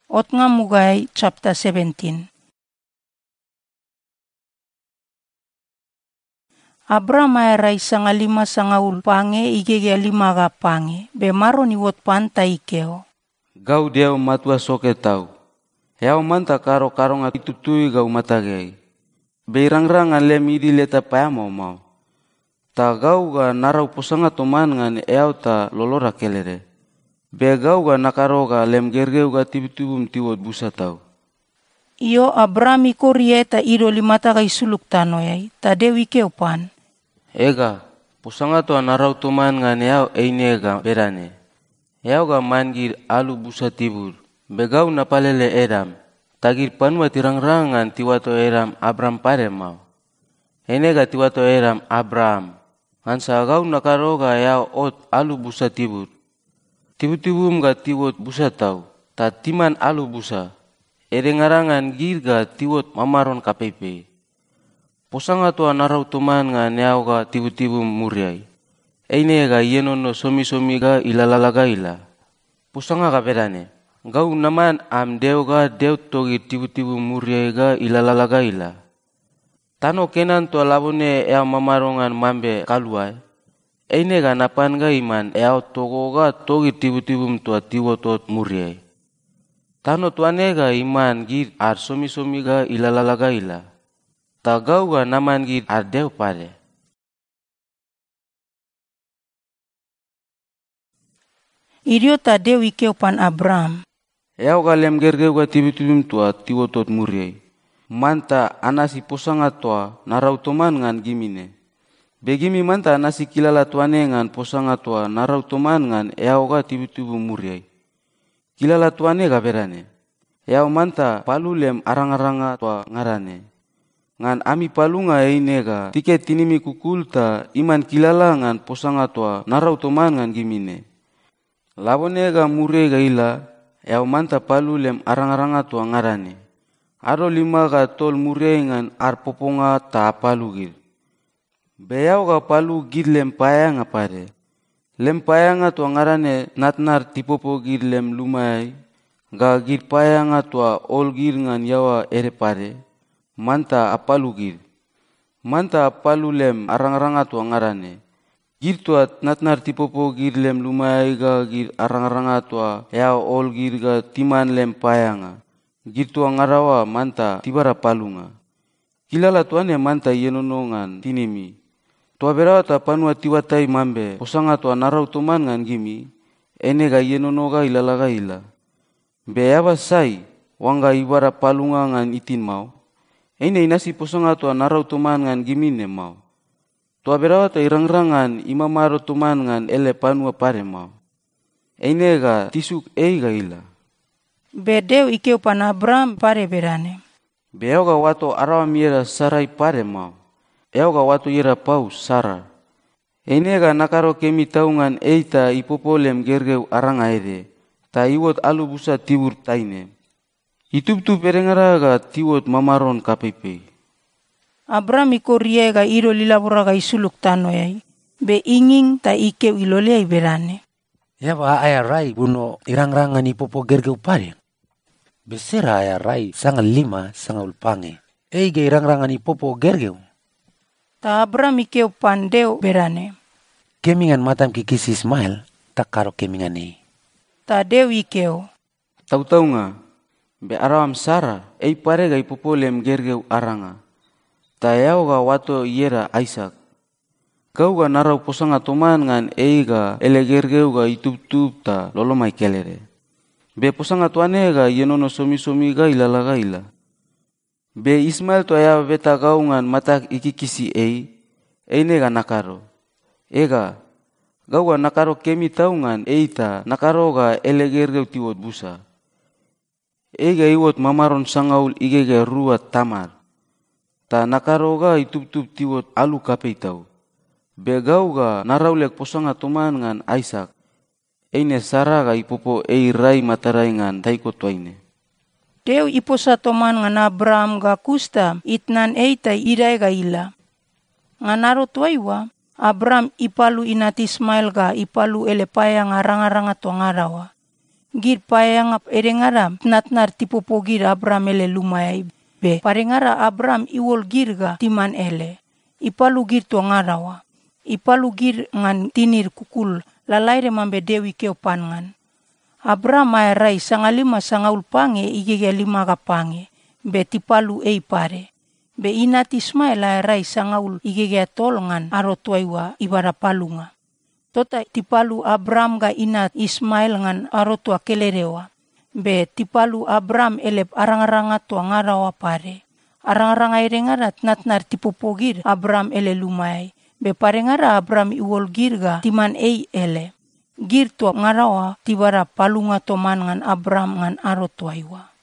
Otnga Mugai chapter 17. Abram rai sanga lima sanga ulpange igege lima ga pange. Be maro ni wot panta ikeo. Gau deu matua soke tau. Yau manta karo karonga itutui gau matagei. Beirang-rangan lem idi leta payamo mau. Ta gau ga narau posanga toman ngan eau ta lolora kelere. Be gau ga nakaroga lem gergeu ga tibutubum tiwot busa tau. Iyo Abram ikorie ta ido limata ga isuluk tanoyai. Ta dewi keo pan. Ega, posanga to narau toman ngan eau eine ga berane. Eau ga mangir alu busa tibur. Be gau napalele eram. Tagir panua tirang-rangan tiwato eram Abram pare mau. Ene ga tiwato eram Abram. Ngansa gau nakaroga eau ot alu busa tibur. Tibu-tibum ga tiwot busa tau. Ta timan alu busa. Ere ngarangan gir ga tiwot mamaron kapepe. Posanga toa narau toman nga neau ga tibu-tibum muriai. Eine ga yenono somi-somi ga ilalalaga ila. Posanga ga berane. Gau naman am deu ga deu togi tibu-tibum muriai ga ilalalaga ila. Tano kenan toa labone eau mamarongan mambe kaluai. Eine ga napan ga iman eau togo ga togi tibu-tibum toa tiwotot muriai. Tano tuane ga iman gir ar somi-somi ga ilalalaga ila. Ta gau ga naman gir ar deu pare. Idio ta dewi keo pan Abram. Eau ga lem gergeu ga tibu-tibum toa tiwotot muriai. Manta anasi posanga toa narau toman ngan gimine. Begimi manta anasi kilala tuane ngan posanga toa narau toman ngan eau ga tibu-tibum muriai. Kilala tuane ga berane. Eau manta palu lem arang-aranga toa ngarane. Ngan ami palunga eine ga tiket tinimi kukul ta iman kilala ngan posanga toa narau toman ngan gimine. Labone ga mure ga ila, eau manta palu lem arang-aranga toa ngarane. Aro lima ga tol mure ngan ar poponga ta palu gir. Beau ga palu gir lem payanga pare. Lem payanga toa ngarane natnar tipopo gir lem lumai. Ga gir payanga toa ol gir ngan yawa ere pare. Manta apalu gir. Manta apalu lem arang-aranga toa ngarane. Gir toa natnar tipopo gir lem lumai ga gir arang-aranga toa yao ol gir ga timan lem payanga. Gir toa ngarawa manta tibara palunga. Kilala tuane manta yenonongan tinimi. Toa berawa ta panua tiwatai mambe posanga toa narau toman ngan gimi. Ene ga yenonoga ilalaga ila. Beaba sai wanga ibara palunga ngan itin mau. Ene inasi posanga toa narau toman ngan gimine mau. Toa berawa ta irang-rangan imamaro toman ngan ele panua pare mau. Ene ga tisuk ga ila. Bedeu ikeo pan Abram pare berane. Beau ga wato arawa miera sarai pare mau. Eau ga wato ira pau Sara. Ene ga nakaro kemi taungan eita ipopo lem gergeu aranga ede. Ta iwot alu busa tibur taine. Itub-tub erengara ga tiwot mamaron kapepe. Abram ikorie ga iro lilabura ga isuluk tanoyai. Be inging ta ikeo ilolei berane. Ya ba aya rai buno irang-rangan ipopo gergeu pare. Besera aya rai sanga lima sanga ulpange. Eiga irang-rangan ipopo gergeu. Ta Abram ikeo pandeu berane. Kemingan matam kikis Ismail tak karo kemingan ei. Ta deu ikeo. Tahu-tahu nga. Be arawam Sara pare ga ipopo lem gergeu aranga. Ta yau ga wato iera Isaac. Kau ga narau posanga toman ngan ga ele gergeu ga itub-tub ta lolomai kelere. Be posanga tuane ga yenono somi-somi ga ilalaga ila. Be Ismail to ya beta gau ngan matak ikikisi eine ga nakaro. Ega, gau ga nakaro kemi tau ngan ta nakaro ga ele gergeu tiwot busa. Ega iwot mamaron sangaul igege ruat tamar. Ta nakaro ga itub-tub tiwot alu kapei tau. Be gau ga naraulek posanga toman ngan Isaac. Eine Sara ga ipopo rai matarai ngan taiko tuaine. Deu iposa toman ngan Abram ga kusta itnan eita irai ga ila. Nganaro tuaiwa, Abram ipalu inat Ismail ga ipalu ele paya ngaranga-ranga tuangarawa. Gir payangap erengara natnar tipopo gir Abram ele lumayai. Be parengara Abram iwol girga timan ele. Ipalu gir to ngarawa. Ipalu gir ngan tinir kukul lalaire mambe dewi keopan ngan. Abram ay rai sangalima sangaul pange igege lima kapange. Be tipalu ei pare. Be inat Ismail ay rai sangaul igege tolngan aro tuaiwa ibara palunga. Tota tipalu Abram ga inat Ismail ngan aro tua kelerewa. Be tipalu Abram elep arang-aranga tua ngarawa pare. Arang-aranga irengarat natnar tipopogir Abram ele lumai. Be parengara Abram iwol girga timan ei ele. Gir tua ngarawa tibara palunga toman ngan Abram ngan aro tuaiwa.